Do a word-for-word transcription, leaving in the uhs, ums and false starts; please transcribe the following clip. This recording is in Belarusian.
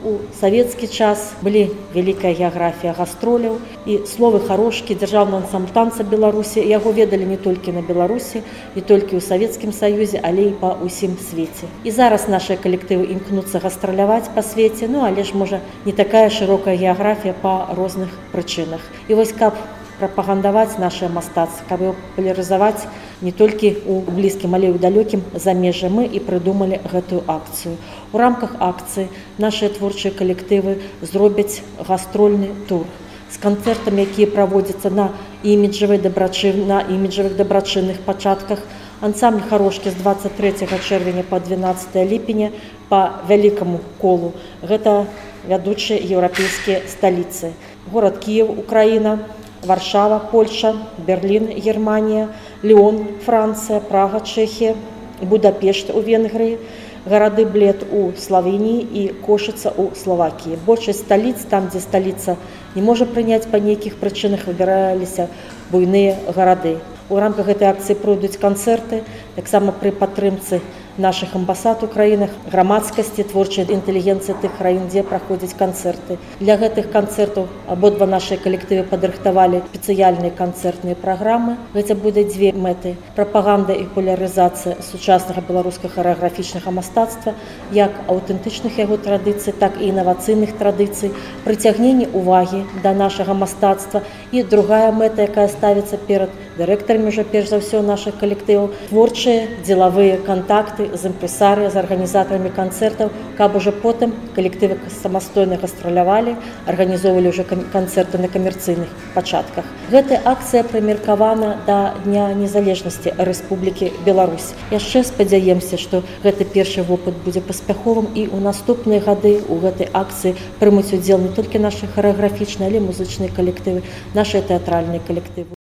у савецкі час былі вялікая геаграфія гастроляў і словы харошкі дзяржаўны ансамбль танца Беларусі. Яго ведалі не толькі на Беларусі, не толькі ў Савецкім Саюзе, але і па ўсім свеце. І зараз нашыя калектывы імкнуцца гастраляваць па свеце, ну але ж можа не такая шырокая геаграфія па розных прычынах. І вось каб прапагандаваць нашае мастацтва, каб яго папулярызаваць не толькі ў блізкім, але і ў далёкім замежжы, мы і прыдумалі гэтую акцыю. У рамках акцыі нашыя творчыя калектывы зробяць гастрольны тур з канцэртамі, якія праводзяцца на іміджавай дабрачын, на іміджавых дабрачынных пачатках. Ансамбль харошкі з дваццаць трэцяга чэрвеня па дванаццатае ліпеня па вялікаму колу. Гэта вядучыя еўрапейскія сталіцы. Горад Кіеў, Украіна, Варшава, Польша, Берлін, Германія, Ліон, Францыя, Прага, Чэхія, Будапешт у Венгрыі, гарады Блед у Славеніі і Кошыца ў Славакіі. Большасць сталіц, там, дзе сталіца не можа прыняць па нейкіх прычынах, выбіраліся буйныя гарады. У рамках гэтай акцыі пройдуць канцэрты, таксама пры падтрымцы наших амбасад у краінах, грамадскасці, творчай інтэлігенцыі тых краін, дзе праходзяць канцэрты. Для гэтых канцэртаў абодва нашыя калектывы падрыхтавалі спецыяльныя канцэртныя праграмы. Гэта будзе дзве мэты: прапаганда і папулярызацыя сучаснага беларускага харэаграфічнага мастацтва, як аўтэнтычных яго традыцый, так і інавацыйных традыцый, прыцягненне ўвагі да нашага мастацтва. І другая мэта, якая ставіцца перад дырэктарамі ўжо перш за ўсё нашых калектываў, творчыя дзелавыя кантакты з імпрэсарыяй, з арганізатарамі канцэртаў, каб ужо потым калектывы самастойна гастралявалі, арганізоўвалі ўжо канцэрты на камерцыйных пачатках. Гэтая акцыя прымеркавана да Дня незалежнасці Рэспублікі Беларусь. Яшчэ спадзяемся, што гэты першы вопыт будзе паспяховым, і ў наступныя гады ў гэтай акцыі прымуць удзел не толькі нашы харэаграфічныя, але і музычныя калектывы, нашыя тэатральныя калектывы.